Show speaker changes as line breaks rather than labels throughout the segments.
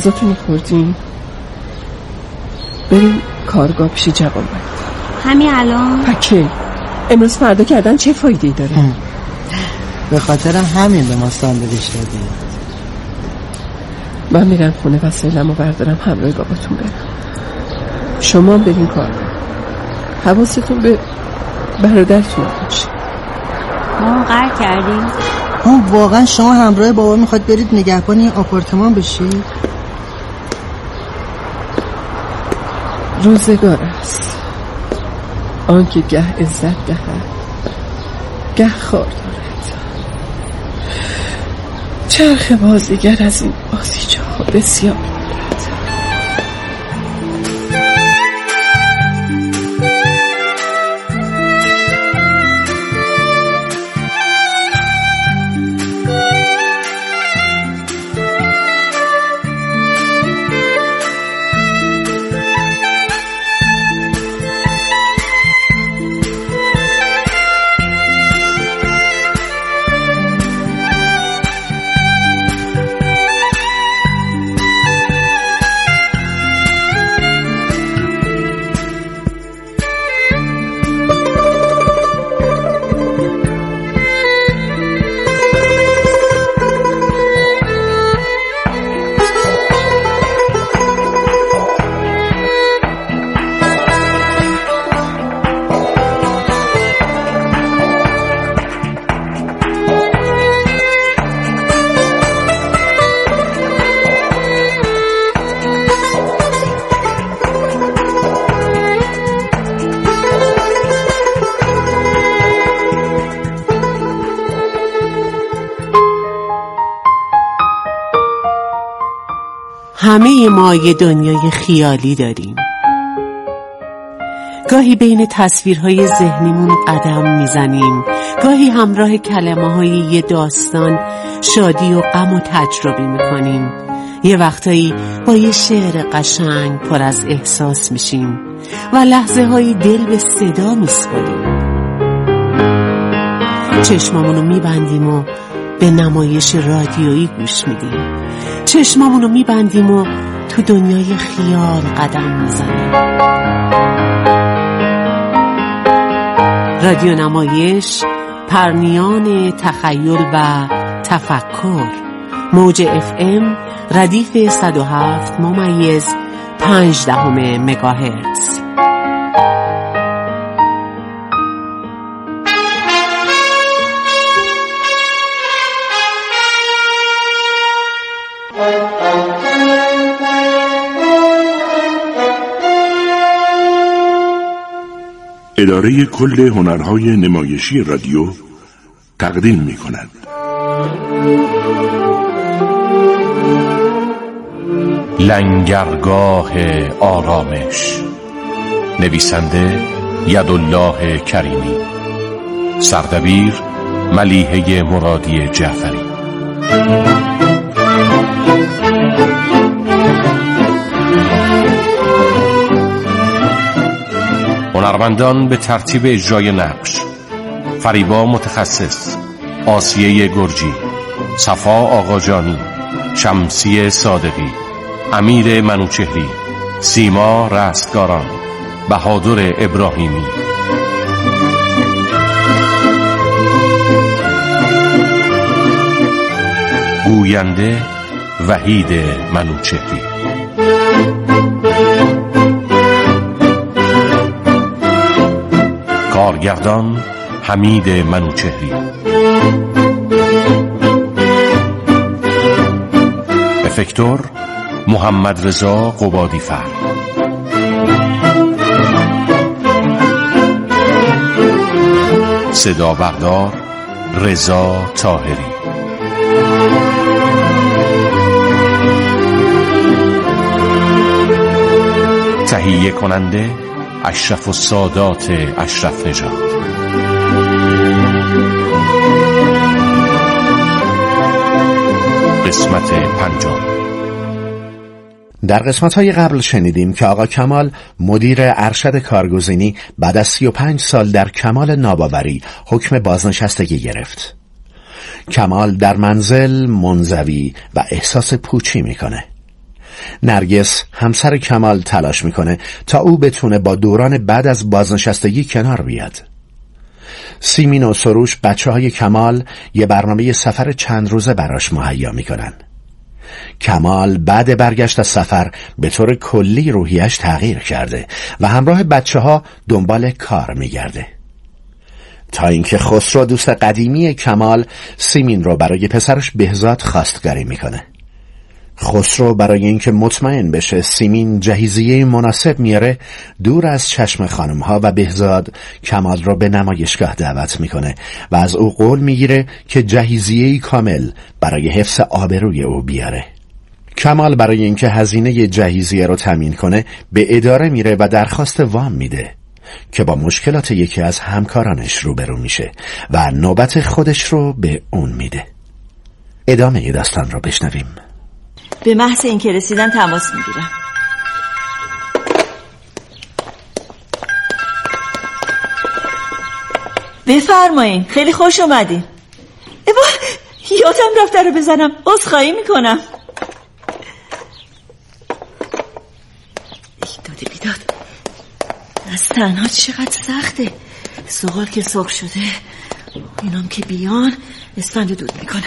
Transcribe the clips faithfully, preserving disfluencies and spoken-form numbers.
غذاتون خوردین؟ بریم کارگاه پیش جوان مرد.
همین الان؟
پکه امروز فردا کردن چه فایده‌ای داره؟
هم. به خاطر همین به ما ساندویچ دادی.
من میرم خونه وسایلمو بردارم همراه باباتون برم. شما هم برین کارگاه. حواستون به برادرتون باشه.
ما قرار کردیم.
ها واقعا شما همراه بابا میخواید برید نگهبان این آپارتمان بشید؟
روزگار است آن که گه عزت دهد گه خار دارد. چرخ بازیگر از این بازیچه‌ها بسیار دارد.
همه ما یه دنیای خیالی داریم. گاهی بین تصویرهای ذهنیمون قدم میزنیم، گاهی همراه کلمه‌های یه داستان شادی و غم و تجربه میکنیم. یه وقتایی با یه شعر قشنگ پر از احساس میشیم و لحظه هایی دل به صدا میسپاریم. چشمامونو میبندیم و به نمایش رادیویی گوش میدیم. چشمامونو میبندیم و تو دنیای خیال قدم میزنیم. رادیو نمایش، پرنیان تخیل و تفکر. موج اف ام ردیف صد و هفت ممیز پنج دهم مگاهرتز.
اداره کل هنرهای نمایشی رادیو تقدیم می کند.
لنگرگاه آرامش. نویسنده یدالله کریمی. سردبیر ملیحه مرادی جعفری. هنرمندان به ترتیب اجرای نقش: فریبا متخصص، آسیه گرجی، صفا آقاجانی، شمسی صادقی، امیر منوچهری، سیما رستگاران، بهادر ابراهیمی. گوینده وحید منوچهری. کارگردان حمید منوچهری. افکتور محمد رضا قبادی فر. صدا بردار رضا طاهری. تهیه کننده اشرف السادات اشرف نژاد. قسمت پنجم.
در قسمت‌های قبل شنیدیم که آقا کمال مدیر ارشد کارگزینی بعد از سی و پنج سال در کمال ناباوری حکم بازنشستگی گرفت. کمال در منزل منزوی و احساس پوچی میکنه. نرگس همسر کمال تلاش میکنه تا او بتونه با دوران بعد از بازنشستگی کنار بیاد. سیمین و سروش بچه های کمال یه برنامه سفر چند روزه براش مهیا میکنن. کمال بعد برگشت از سفر به طور کلی روحیش تغییر کرده و همراه بچه ها دنبال کار میگرده، تا اینکه خسرو دوست قدیمی کمال سیمین رو برای پسرش بهزاد خواستگاری میکنه. خسرو برای اینکه مطمئن بشه سیمین جهیزیه مناسب میاره، دور از چشم خانمها و بهزاد کمال رو به نمایشگاه دعوت میکنه و از او قول میگیره که جهیزیه کامل برای حفظ آبروی او بیاره. کمال برای اینکه هزینه جهیزیه رو تامین کنه به اداره میره و درخواست وام میده که با مشکلات یکی از همکارانش روبرو میشه و نوبت خودش رو به اون میده. ادامه داستان رو بشنویم.
به محض اینکه رسیدن تماس میگیرم. بفرمایین، خیلی خوش اومدین. ایوا یادم رفت رو بزنم، عذرخواهی میکنم. ایداد بیداد، از تنها چقدر سخته. سوال که سرخ شده، اینام که بیان اسفند دود میکنم.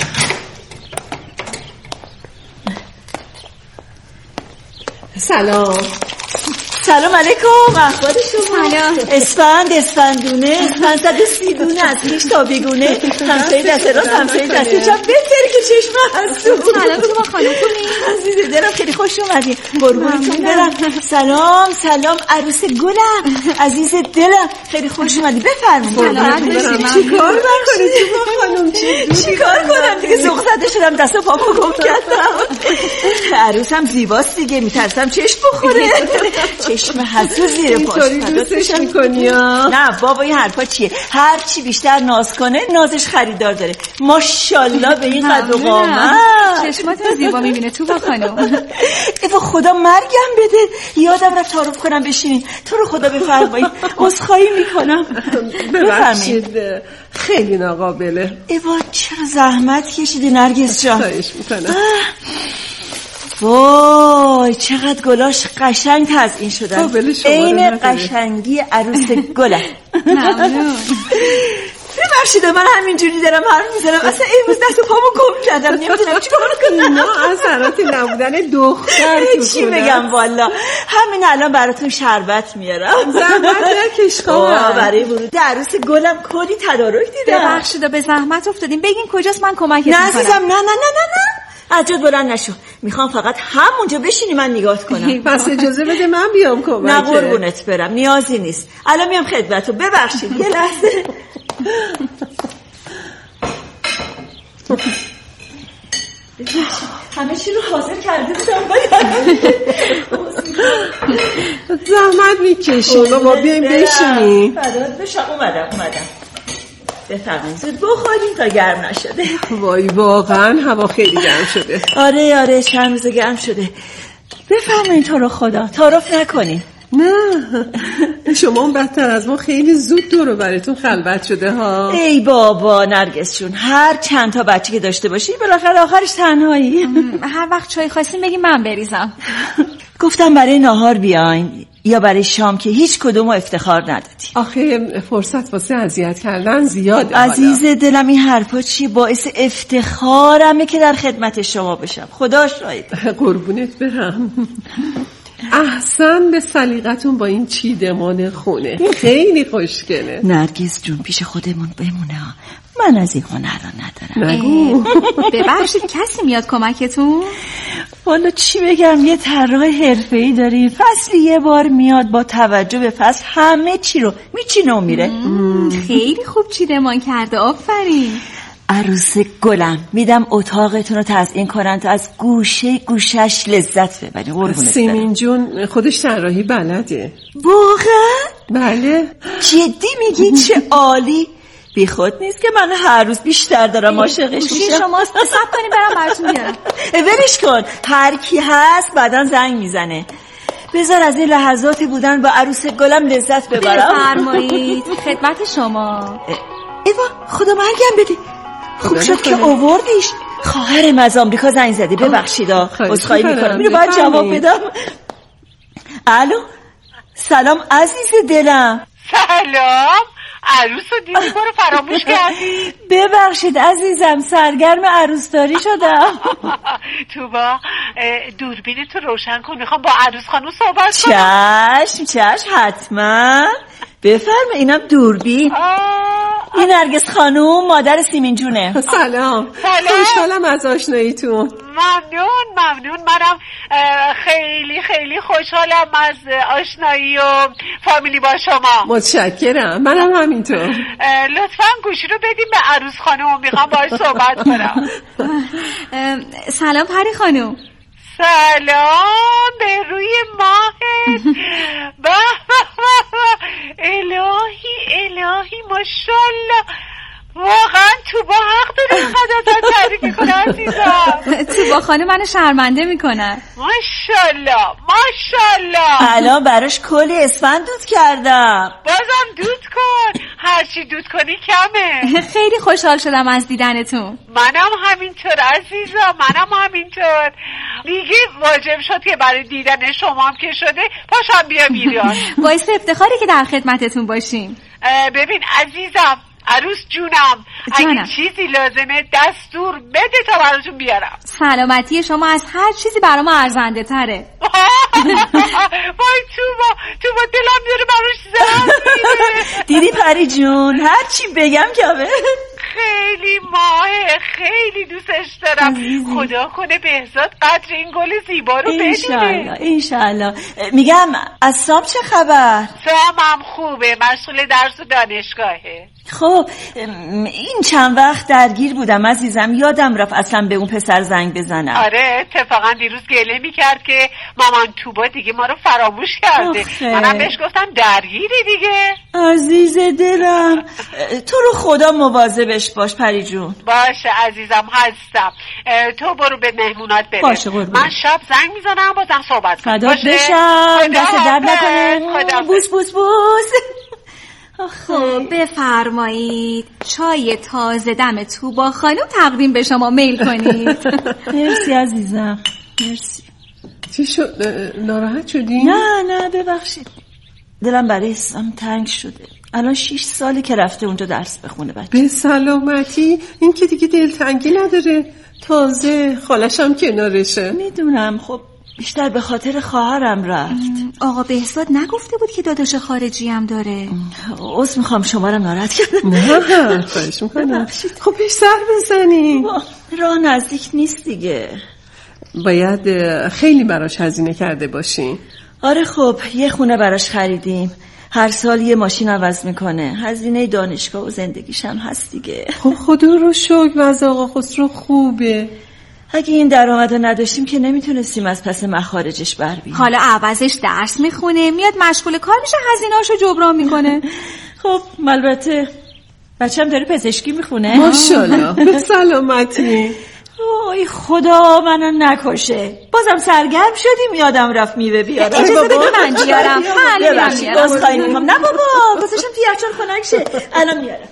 سلام.
سلام علیکم. احوال شما؟
سلام.
اسفند اسفندونه، اسفند صد سیدونه، از پیش تا بیگونه، همسایه دست راست همسایه دست چپ، بهتره که چشم هستون.
سلام شما خانم خوبی؟
عزیز دلم خیلی خوش اومدین. قربونتون برم. سلام سلام عروس گلم، عزیز دلم خیلی خوش اومدی. بفرمایید.
چیکار می‌کنی شما خانم؟
چیکار کنم دیگه؟ ذوق زده شدم، دست و پامو گم کردم. عروسم زیباست دیگه، میترسم چشم بخوره. چشم حسو زیر پاش.
اینطوری دوستش میکنی ها؟
نه بابا این حرفا چیه؟ هر چی بیشتر ناز کنه نازش خریدار داره. ماشاءالله به این قد و قامت.
چشماتون زیبا میبینه تو با خانم.
ایوا خدا مرگم بده، یادم رفت تعارف کنم بشینین. تو رو خدا بفرمایید، عذرخواهی میکنم.
ببخشید خیلی ناقابله.
ایوا چرا زحمت کشیدی نرگس جان؟
خواهش میکنم.
وای چقدر گلاش قشنگ تزیین شدن، عین قشنگی عروس گله.
ممنون.
ببخشید من همینجوری دارم حرف میزنم، اصلا امروز دست و پامو گم کردم، نمیدونم چیکار کنم.
اینا اثرات نبودن دختر تو
چی بگم والا. همین الان براتون شربت میارم.
زحمت نکش خواهم.
برای ورود عروس گلم کلی تدارک دیدم.
ببخشید به زحمت افتادیم، بگین کجاست من کمکتون کنم.
نه عزیزم، نه نه نه نه نه عجب بلند نشو، میخوام فقط همونجا بشینی من نگاهت کنم.
پس اجازه بده من بیام کمکت.
نه قربونت برم، نیازی نیست، الان میام خدمتو. ببخشید یه لحظه. همه چی رو حاضر کرده بودم.
زحمت میکشی بابا، بیایم بشینی.
فدات بشم. اومدم اومدم بفرمایید، زود بخوریم تا گرم نشده.
وای واقعا هوا خیلی گرم شده.
آره آره چند روز گرم شده. بفرمایید تو رو خدا تعارف نکنین.
نه شما اون بدتر از ما، خیلی زود دور براتون خلوت شده ها.
ای بابا نرگس جون، هر چند تا بچه که داشته باشی بالاخره آخرش تنهایی.
هر وقت چای خواستین بگین من بریزم.
گفتم برای ناهار بیاین یا برای شام که هیچ کدومو افتخار ندادی.
آخه فرصت واسه اذیت کردن زیاده.
عزیز دلم این حرفا چیه؟ باعث افتخارمه که در خدمت شما بشم، خدا شاهد.
قربونت برم. احسن به سلیقتون با این چیدمان خونه، خیلی خوشگله.
نرگس جون پیش خودمون بمونه، من از این هنر رو ندارم.
نگو.
ببخشید کسی میاد کمکتون؟
والا چی بگم، یه طراح حرفه‌ای داریم، فصلی یه بار میاد با توجه به فصل همه چی رو میچینه و میره.
خیلی خوب چیدمان کرده، آفرین.
عروس گلم، میدم اتاقتون رو تزیین کنن تا از گوشه گوشش لذت ببری. قربونت برم.
سیمین جون خودش طراحی بلده.
واقعا؟
بله.
جدی میگی؟ چه عالی. بی خود نیست که من هر روز بیشتر دارم عاشقش میشم.
شما صبر کنی برام براتون بیارم.
ولش کن، هر کی هست بعداً زنگ میزنه. بذار از این لحظاتی بودن با عروس گلم لذت ببرم.
بفرمایید خدمت شما.
ایوا خدا مرگم بده، خوب شد که آوردیش. خواهرم از آمریکا زنگ زدی، ببخشید عذرخواهی میکنم. میره باید جواب بدم. الو سلام عزیز دلم.
سلام، عروس رو دیدی ما رو فراموش کردی؟
ببخشید عزیزم، سرگرم عروسداری شدم.
تو با دوربین تو روشن کن، میخوام با عروس خانم صحبت کنم.
چشم چشم حتما بفرمایید. اینم دوربین. این نرگس خانوم مادر سیمین جونه.
سلام. خوشحالم از آشناییتون.
ممنون ممنون. منم خیلی خیلی خوشحالم از آشنایی و فامیلی با شما.
متشکرم. منم همینطور.
لطفاً گوشی رو بدیم به عروس خانوم، میخوام باهاش صحبت کنم.
سلام پری خانوم.
سلام به روی ماهت. الهی الهی ماشاءالله، واقعا تو با حق داری اینقدر تحریک میکنه عزیزم.
تو با خانم منو شرمنده میکنن.
ماشاءالله ماشاءالله.
الان براش کلی اسفند دود کردم.
بازم دود کن، هرچی دود کنی کمه.
خیلی خوشحال شدم از دیدنتون.
منم همینطور عزیزم، منم همینطور. دیگه واجب شد که برای دیدن شما هم که شده پاشم بیام ایران.
باعث افتخاری که در خدمتتون باشیم.
ببین عزیزم، عروس جونم، اگه چیزی لازمه دستور بده تا براتون بیارم.
سلامتی شما از هر چیزی برام ارزنده تره.
وای تو با تو با دلم میاره براش زن.
دیدی پری جون، هر چی بگم کمه.
خیلی ماهه، خیلی دوستش دارم. خدا کنه بهزاد قدر این گل زیبا رو بدونه.
انشالله انشالله. میگم از سام چه خبر؟
سامم خوبه، مشغول درس و دانشگاهه.
خب این چند وقت درگیر بودم عزیزم، یادم رفت اصلا به اون پسر زنگ بزنم.
آره اتفاقا دیروز گله میکرد که مامان توبا دیگه ما رو فراموش کرده. آخه. منم بهش گفتم درگیری دیگه.
عزیز دلم، تو رو خدا مواظبش باش پری جون.
باشه عزیزم هستم. تو برو به مهمونات برس.
باشه قربون.
من شب زنگ میزنم بازم صحبت کنم.
فدات بشم، دست درد نکنه. بوس بوس بوس.
خب بفرمایید، چای تازه دم توبا خانم تقدیم به شما میل کنید.
مرسی عزیزم، مرسی.
چی شد؟ ناراحت شدی؟
نه نه ببخشید، دلم برای اسم تنگ شده. الان شیش ساله که رفته اونجا درس بخونه بچه.
به سلامتی. این که دیگه دلتنگی نداره، تازه خالشم کنارشه.
میدونم، خب بیشتر به خاطر خواهرم رفت.
آقا بهزاد نگفته بود که داداش خارجی هم داره؟
عذر میخوام شما رو ناراحت کردم.
نه خواهش میکنم. خب پیش سر بزنی.
راه نزدیک نیست دیگه.
باید خیلی براش هزینه کرده باشی.
آره خب یه خونه براش خریدیم، هر سال یه ماشین عوض میکنه، هزینه دانشگاه و زندگیش هم هست دیگه.
خب خدا رو شکر وضع آقا خسرو خوبه.
اگه این درآمدو نداشتیم که نمیتونستیم از پس مخارجش بر بیاییم.
حالا عوضش درس میخونه، میاد مشغول کار میشه، هزینه‌اشو جبران میکنه.
خب البته بچه‌م داره پزشکی میخونه.
ماشاءالله. به سلامتی.
وای خدا منو نکشه، بازم سرگرم شدیم یادم رفت میوه بیارم.
اجازه بده من بیارم.
ببخشید عذرخواهی میکنم. نه بابا گذاشتم تو یخچال خنک شه، الان میارم.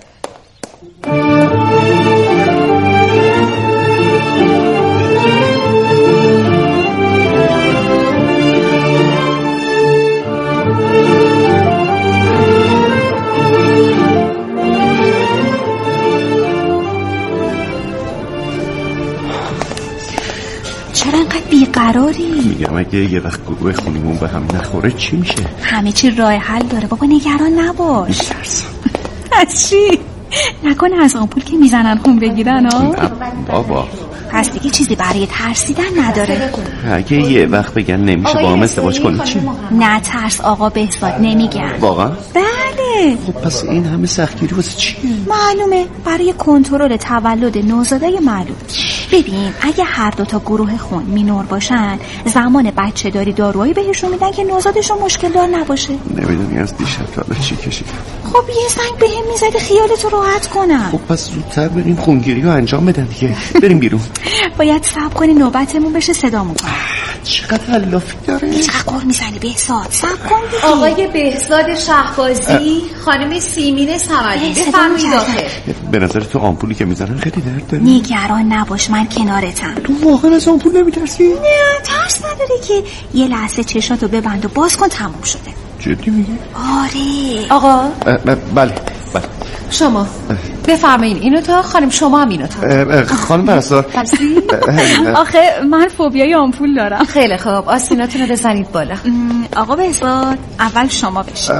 چرا انقدر بیقراری؟
میگم اگه یه وقت گروه خونیمون به هم نخوره چی میشه؟
همه چی راه حل داره بابا، نگران نباش.
میترسم.
از چی؟ نکنه از آمپول که میزنن خون بگیرن ها؟
نه بابا،
پس دیگه چیزی برای ترسیدن نداره.
اگه یه وقت بگن نمیشه با هم ازدواج کنی چی؟
نه ترس آقا بهزاد، نمیگن.
واقعا؟
بله.
خب پس این همه سختگیری واسه چیه؟
معلومه برای کنترل تولد نوزاده معلوم. ببین اگه هر دو تا گروه خون مینور باشن، زمان بچه داری داروهایی بهشون میدن که نوزادشون مشکل دار نباشه.
نمیدونی از دیشب تا حالا چی کشیدم.
خب یه زنگ بهم میزدی خیالتو راحت کنم.
خب پس زودتر بریم خونگیری رو انجام بدن دیگه. بریم بیرون.
باید صبر کنی نوبتمون بشه صدامون کنم.
چقدر علافی داره.
چقدر قر میزنی بهزاد؟ صبر کن دیگه.
آقای بهزاد شهبازی، خانم سیمین صمدی، بفرمایید داخل.
به نظر تو آمپولی که میزنن خیلی درد داره؟
نگران نباش، من کنارتم.
تو واقعا از آمپول نمیترسی؟
نه ترس نداره که. یه لحظه چشاتو ببند و باز کن، تموم شده.
جدی میگی؟
آره.
آقا
بله بله
شما بفرمایین اینو تا. خانم شما هم اینو تا.
خانم پرستار.
آخه من فوبیای آمپول دارم.
خیلی خوب، آستیناتون رو بزنید بالا.
آقا بهزاد اول شما بشین.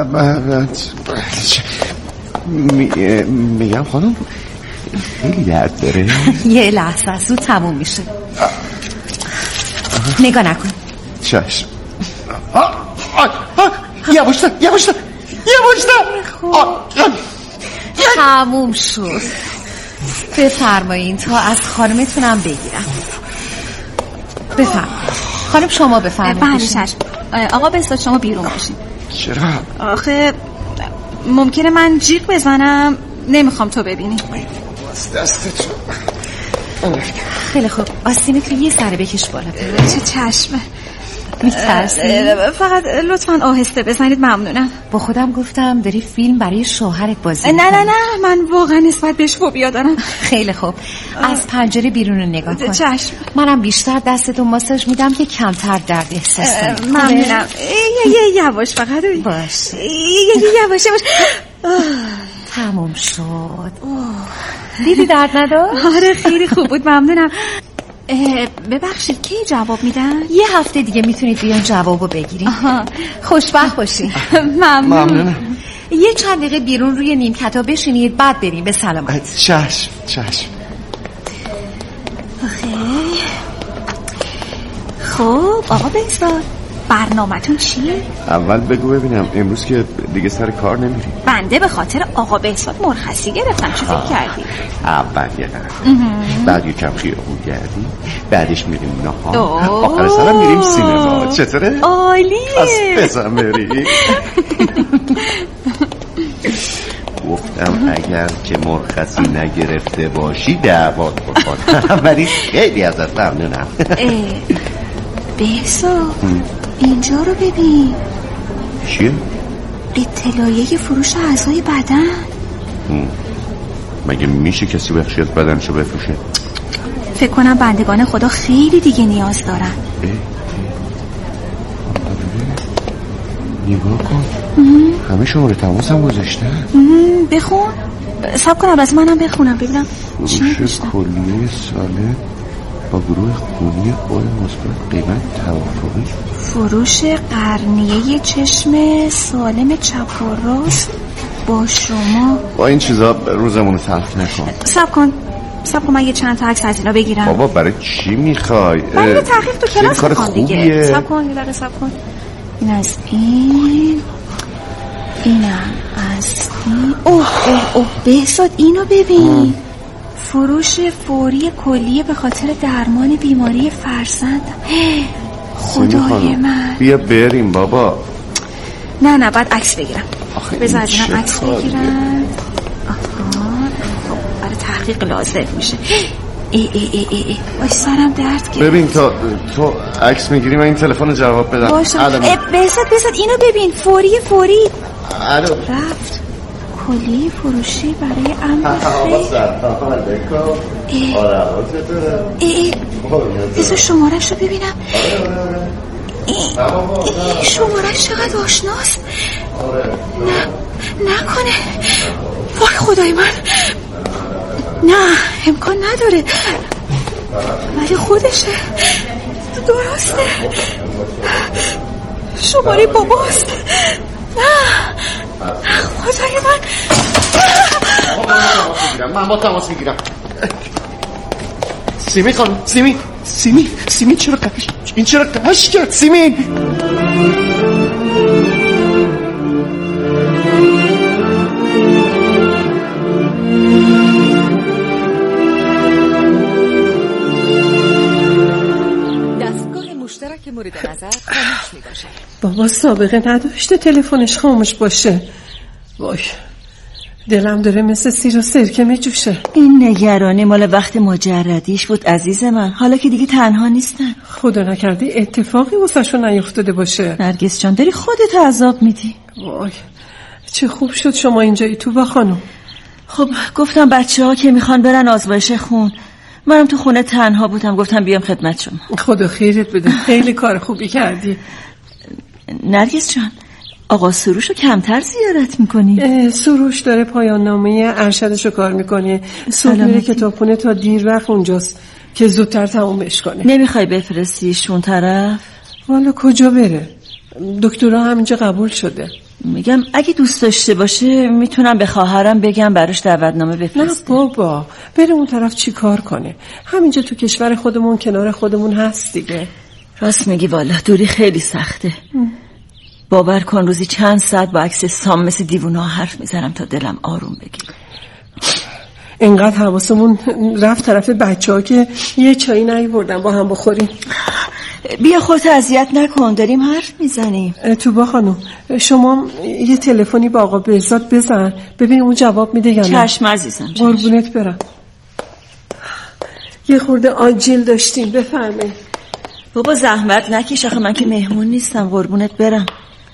میگم خانم خیلی درد داره.
یه لحظه زود تموم میشه. نگاه نکن.
چشم. یواشتر یواشتر یواشتر.
تموم شد. بفرمایین تا از خانمتونم بگیرم. بفرمایین خانم شما بفرمایین.
بله چشم. آقا بهزاد شما بیرون باشین.
چرا؟
آخه ممکنه من جیغ بزنم، نمیخوام تو ببینی.
دستت
خیلی خوب، آستینت رو یه سره بکش بالا.
چه چشمه.
میترسی؟
فقط لطفاً آهسته بزنید، ممنونم.
با خودم گفتم داری فیلم برای شوهرت بازی
نه نه نه من واقعا نسبت بهش فوبیا دارم.
خیلی خوب، از پنجره بیرون رو نگاه کن.
چشم.
منم بیشتر دستتو ماساژ میدم که کمتر درد احساس کنی.
ممنونم. یه یواش فقط.
باش.
یه یواش یواش.
تموم شد. دیدی درد نداشت؟
آره خیلی خوب بود، ممنونم. ببخشید کی جواب میدن؟
یه هفته دیگه میتونید بیان جوابو بگیرید. خوشبخت باشین.
ممنونم.
یه چند دقیقه بیرون روی نیمکتا بشینید بعد بریم به سلامت.
چشم چشم.
خب آقا بهزاد برنامه‌تون چیه؟
اول بگو ببینم امروز که دیگه سر کار نمیری؟
بنده به خاطر آقا بهزاد مرخصی گرفتم. چه فکر کردی؟
اول یه قدر، بعد یه کم خیابون گردی، بعدش میریم نهار، آخر سرم میریم سینما. چطوره؟
عالیه.
پس بزن بری. گفتم اگر که مرخصی نگرفته باشی دعوات بکن. ولی خیلی ازت ممنونم.
بهزاد اینجا رو ببین.
چیه؟
اطلاعیه فروش اعضای بدن.
مگه میشه کسی بخشی از بدنشو بفروشه؟
فکر کنم بندگان خدا خیلی دیگه نیاز دارن.
نگاه کن، همه شماره تماس هم گذاشتن.
بخون. صبر کنم از منم بخونم ببینم.
فروش کلیه ساله با گروه خونی اول مثبت قیمت توافقی.
فروش قرنیه چشم سالم چپ و راست با شما.
با این چیزا روزمون رو تلخ نکن.
صبر کن صبر کن من یه چند تا عکس از اینا بگیرم.
بابا برای چی میخوای؟
من یه تحقیق تو کلاس میخوام دیگه. صبر کن یه دقیقه صبر کن. این از این، اینم از این. اوه اوه اوه بهزاد اینو ببین. فروش فوری کلیه به خاطر درمان بیماری فرزند. خدای من.
بیا بریم بابا.
نه نه بعد عکس بگیرم. بذار از اینم عکس بگیرم. آها برای تحقیق لازم میشه. ای ای ای ای ای وای سرم درد گرفت.
ببین تا تو عکس میگیری من این تلفن جواب بدم.
باشه بذار بذار اینو ببین. فوری فوری.
الو
رفت کلیه فروشی برای امر خیر. ای بذار شمارش رو ببینم. ای شمارش چقدر آشناست. نه نکنه. وای خدای من. نه امکان نداره ولی خودشه. درسته شماره باباست. نه خدای من.
من با تماس میگیرم. سیمی خانم سیمی سیمی سیمی چرا قش این چرا قش کرد سیمی؟
دستگاه مشترک مورد نظر خاموش می باشه.
بابا سابقه نداشته تلفنش خاموش باشه. وای دلم داره مثل سیر و سرکه می جوشه.
این نگرانی مال وقت مجردیش بود عزیز من. حالا که دیگه تنها نیستن.
خدا نکرده اتفاقی واسهشون نیفتاده باشه.
نرگس جان داری خودت عذاب میدی.
وای چه خوب شد شما اینجایی توبا خانم.
خب گفتم بچه ها که میخوان برن آزمایش خون، منم تو خونه تنها بودم گفتم بیام خدمت شما.
خدا خیرت بده، خیلی کار خوبی کردی.
نرگس جان آقا سروش رو کمتر زیارت میکنی؟
سروش داره پایان نامه ارشدش رو کار میکنه. صبح میره کتابخونه تا دیر وقت اونجاست که زودتر تمومش کنه.
نمیخوای بفرستیش اون طرف؟
والا کجا بره؟ دکترها همینجا قبول شده.
میگم اگه دوست داشته باشه میتونم به خواهرم بگم براش دعوتنامه بفرسته.
نه بابا بره اون طرف چی کار کنه؟ همینجا تو کشور خودمون کنار خودمون هست دیگه.
راست میگی والا دوری خیلی سخته. ام. باور کن روزی چند ساعت با عکس سام مثل دیوونا حرف میزنم تا دلم آروم بگیره.
اینقدر حواسمون رفت طرف بچه ها که یه چایی نیوردن با هم بخوریم.
بیا خودت اذیت نکن داریم حرف میزنیم.
توبا خانم شما یه تلفنی با آقا بهزاد بزن ببین اون جواب میده یا نه.
چشم عزیزم.
قربونت برم. یه خورده آجیل داشتیم بفرمایید.
بابا زحمت نکش آخه من که مهمون نیستم قربونت برم.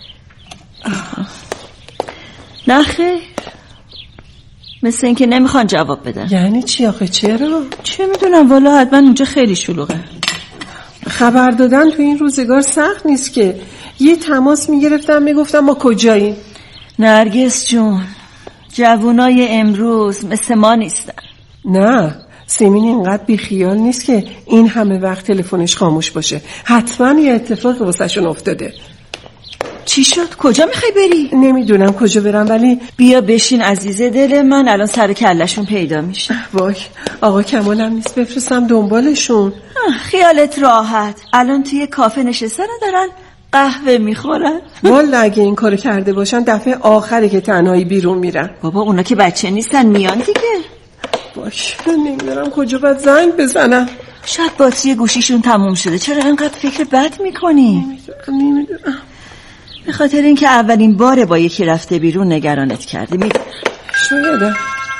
نه خیر مثل اینکه نمیخوان جواب بدن.
یعنی چی آخه چرا؟
چه میدونم والا حتما اونجا خیلی شلوغه.
خبر دادن تو این روزگار سخت نیست که. یه تماس میگرفتم میگفتم ما کجاییم.
نرگس جون جوونای امروز مثل ما نیستن.
نه سیمین اینقدر بیخیال نیست که این همه وقت تلفنش خاموش باشه. حتما یه اتفاق واسهشون افتاده.
چی شد؟ کجا میخوای بری؟
نمیدونم کجا برم ولی
بیا بشین عزیزه دل من الان سر کلشون پیدا میشه.
وای آقا کمالم نیست بفرستم دنبالشون.
خیالت راحت الان توی کافه نشستن دارن قهوه میخورن.
والا اگه این کارو کرده باشن دفعه آخری که تنهایی بیرون میرن.
بابا اونا که بچه نیستن میان دیگه.
باش نمیدونم کجا باید زنگ بزنم.
شاید باتری گوشیشون تموم شده. چرا اینقدر فکر بد میکنی؟
نمیدونم نمیدونم
به خاطر اینکه اولین باره با یکی رفته بیرون نگرانت کرده. می
شاید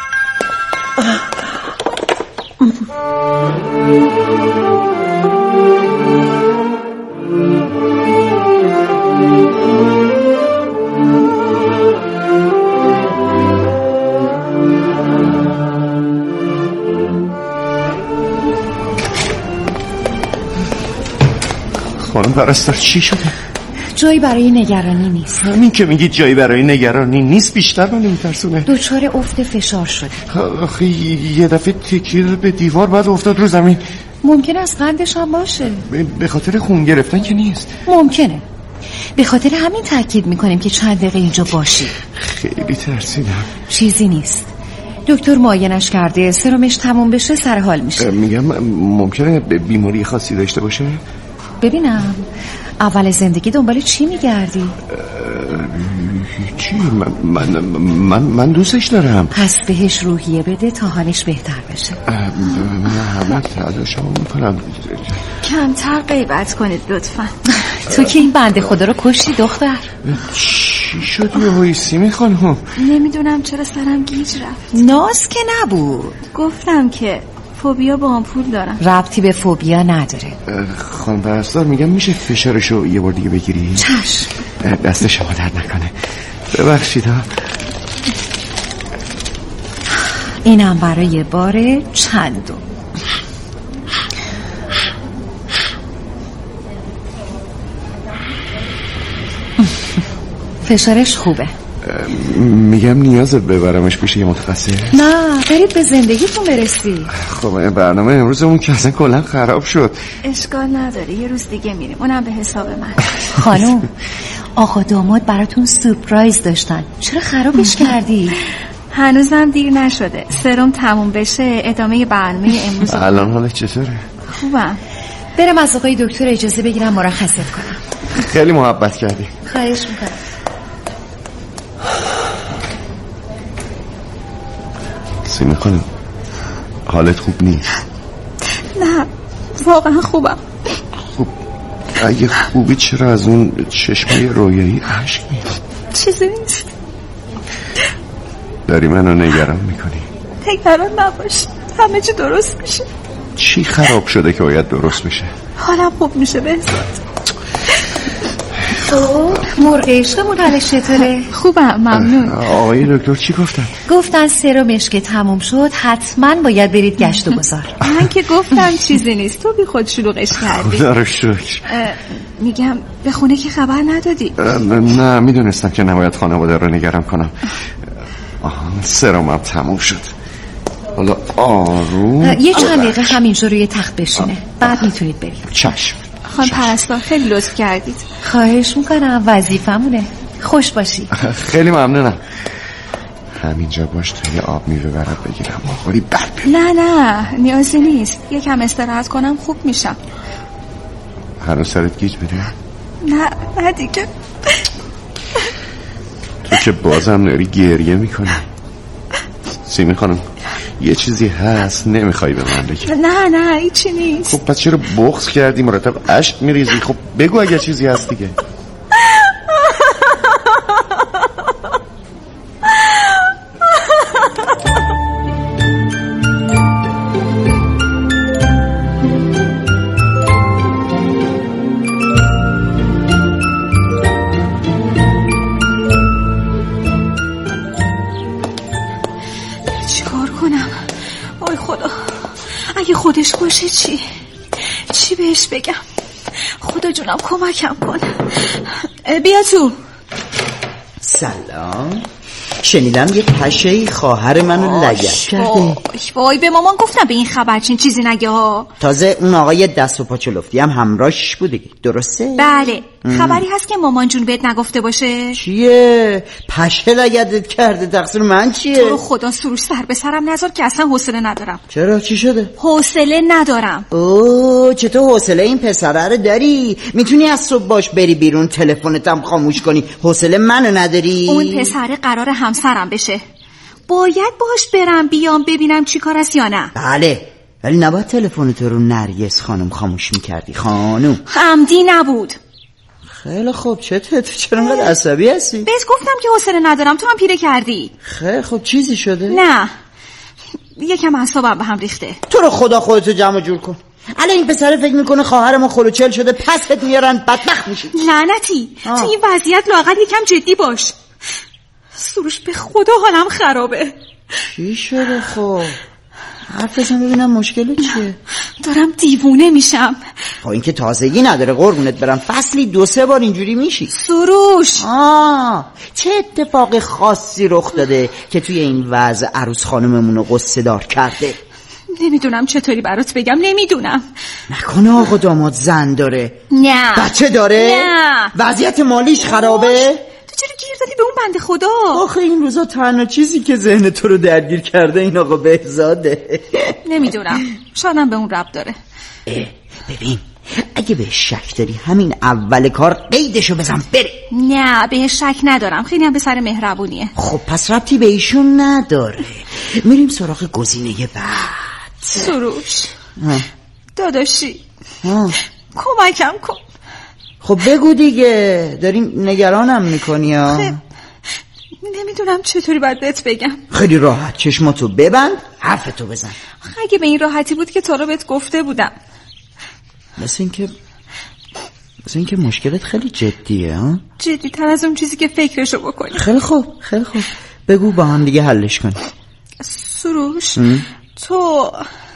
خانم پرستار چی شده؟
جایی برای نگرانی نیست.
همین که میگید جایی برای نگرانی نیست بیشتر من نمیترسونه.
دوچار افت فشار شده.
آخه یه دفعه تکیه به دیوار بعد افتاد رو زمین.
ممکن است قندش هم باشه.
به خاطر خون گرفتن که نیست.
ممکنه. به خاطر همین تاکید میکنیم که چند دقیقه اینجا باشی.
خیلی ترسیدم.
چیزی نیست. دکتر معاینش کرده سرمش تموم بشه سر حال میشه.
میگم ممکنه بیماری خاصی داشته باشه؟
ببینم اول زندگی دنبال چی میگردی؟
چی؟ من, من, من, من دوستش دارم.
پس بهش روحیه بده تا حالش بهتر بشه.
من همه تلاشمو میکنم.
کمتر غیبت کنید لطفا.
تو که این بنده خدا رو کشتی دختر.
چی شد یه هایسی میخوانم؟
نمیدونم چرا سرم گیج رفت.
ناز که نبود.
گفتم که فوبیا با آمپول دارم.
ربطی به فوبیا نداره.
خانم پرستار میگم میشه فشارشو یه بار دیگه بگیری؟
چشم.
دست شما درد نکنه. ببخشید ها.
اینم برای بار چندم. فشارش خوبه.
میگم نیازت ببرمش پیش یه متخصص؟
نه برید به زندگیتون برسی.
خب برنامه امروزمون که اصلا کلا خراب شد.
اشکال نداره یه روز دیگه میریم اونم به حساب من.
خانم آقا داماد براتون سورپرایز داشتن چرا خرابش کردی؟
هنوزم دیر نشده سرم تموم بشه ادامه برنامه امروز.
الان حالت چطوره؟
خوبم.
برم از آقای دکتر اجازه بگیرم مرخصت کنم.
خیلی محبت کردی.
خواهش میکنم.
سیمه خانم حالت خوب نیست؟
نه واقعا خوبم.
خوب اگه خوبی چرا از اون چشمه رویایی اشک میاد؟
چیزی نیست.
داری منو نگران میکنی؟
نگران نباش، همه چی درست میشه.
چی خراب شده که باید درست بشه؟
حالم خوب میشه بهزاد.
خب مرغ عشقمون حالش چطوره؟
خوبم ممنون.
آقای دکتر چی گفتن؟
گفتن سرمش که تموم شد حتما باید برید گشت و گذار.
من که گفتم چیزی نیست، تو بی خود شلوغش کردی.
خدا رو شکر.
میگم به خونه که خبر ندادی؟
نه میدونستم که نباید خانواده رو نگران کنم. آها سرمم تموم شد. حالا آروم
یه چند دقیقه همینجا روی تخت بشینه، بعد میتونید برید.
چشم.
خانم پرستار خیلی لطف کردید.
خواهش میکنم، وظیفمونه. خوش باشی.
خیلی ممنونم. همینجا باش تا یه آب میوه برات بگیرم آخوری بر بیم.
نه نه نیازی نیست، یکم استراحت کنم خوب میشم.
هنوز سرت گیج میره؟
نه نه دیگه.
تو که بازم داری گریه میکنی. سیمی خانم یه چیزی هست نمیخوای به من بگی؟
نه نه هیچی نیست.
خب پس چرا بغض کردی مرتب اشک میریزی؟ خب بگو اگه چیزی هست دیگه.
خودش باشه چی؟ چی بهش بگم؟ خدا جونم کمکم کن. بیا تو.
سلام. شنیدم یه پشه خواهر منو لگد کرده.
وای به مامان گفتم به این خبر چین چیزی نگه ها.
تازه اون آقای دست و پا چلفتی هم همراهش بوده، درسته؟
بله. ام. خبری هست که مامان جون بهت نگفته باشه؟
چیه؟ پشه لگدت کرده، تقصیر من چیه؟
تو رو خدا سروش سر به سرم نذار که اصلا حوصله ندارم.
چرا چی شده؟
حوصله ندارم.
اوه چطور حوصله این پسره رو داری؟ میتونی از صبح باش بری بیرون، تلفنت هم خاموش کنی، حوصله منو نداری؟
اون پسره قراره همسرم بشه، باید باش برم بیام ببینم چی کار است یا نه.
بله ولی نباید تلفنت رو نرگس خانم خاموش میکردی خانم.
عمدی نبود.
خیلی خوب چته؟ تو چرا انقدر عصبی هستی؟
بهت گفتم که حوصله ندارم، تو هم پیره کردی.
خیلی خوب چیزی شده؟
نه یکم اعصابم به هم ریخته.
تو رو خدا خودتو جمع جور کن. الان این پسر فکر میکنه خواهر ما خلوچل شده، پست میارن بدبخت میشی.
لعنتی تو این وضعیت لااقل یکم جدی باش. سروش به خدا حالم خرابه.
چی شده خب؟ حرف بزن ببینم مشکل چیه؟
دارم دیوونه میشم.
خب این که تازگی نداره قربونت برم، فصلی دو سه بار اینجوری میشی.
سروش
آه چه اتفاق خاصی رخ داده که توی این وضع عروس خانممون رو قصه دار کرده؟
نمیدونم چطوری برات بگم، نمیدونم.
نکنه آقا داماد زن داره؟
نه.
بچه داره؟
نه.
وضعیت مالیش خرابه؟
تو چرا گیر دادی به اون بنده خدا؟
آخه این روزا تنها چیزی که ذهن تو رو درگیر کرده این آقا بهزاده.
نمیدونم شایدم به اون ربط داره.
ببین اگه به شک داری همین اول کار قیدشو بزن بره.
نه به شک ندارم، خیلی هم به سر مهربونیه.
خب پس ربطی به ایشون نداره. میریم سراغ گزینه بعد.
سروش
ها.
داداشی
ها.
کمکم کن.
خب بگو دیگه، داری نگرانم میکنی ها.
خب نمیدونم چطوری باید بهت بگم.
خیلی راحت چشماتو ببند حرفتو بزن.
اگه به این راحتی بود که تا رو بهت گفته بودم.
مثل این که مثل این که مشکلت خیلی جدیه ها؟
جدی تر از اون چیزی که فکرشو بکنی.
خیلی خوب خیلی خوب بگو با هم دیگه حلش کنی.
سروش ام؟ تو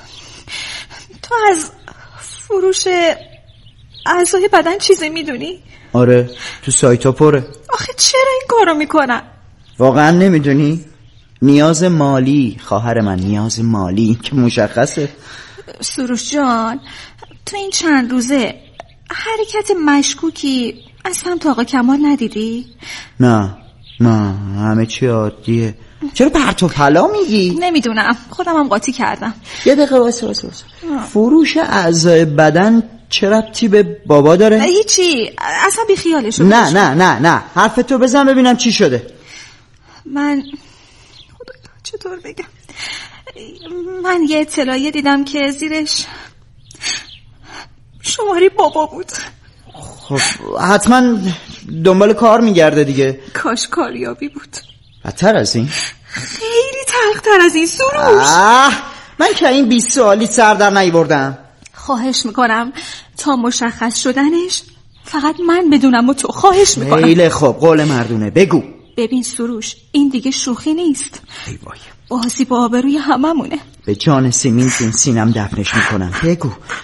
تو از فروش اعضای بدن چیزی میدونی؟
آره تو سایتا پره.
آخه چرا این کارو میکنن؟
واقعا نمیدونی؟ نیاز مالی خواهر من، نیاز مالی که مشخصه.
سروش جان تو این چند روزه حرکت مشکوکی از سمت آقا کمال ندیدی؟
نه نه همه چی عادیه. چرا پرت و پلا میگی؟
نمیدونم خودم هم قاطی کردم.
یه دقیقه واسه واسه واسه فروش اعضای بدن چه ربطی به بابا داره؟
هیچی اصلا بی خیالشو.
نه نه نه نه حرفتو بزن ببینم چی شده.
من خدا چطور بگم، من یه اطلاعیه دیدم که زیرش شماره بابا بود.
خب حتما دنبال کار میگرده دیگه.
کاش کاریابی بود.
بدتر از این؟
خیلی تلختر از این سروش.
آه من که این بیست سوالی سر در نیاوردم.
خواهش میکنم تا مشخص شدنش فقط من بدونم و تو. خواهش میکنم.
خیلی خوب قول مردونه بگو.
ببین سروش این دیگه شوخی نیست.
ای وای
بازی با آبروی هممونه.
به جان سیمین جون سینم دفنش میکنم. بگو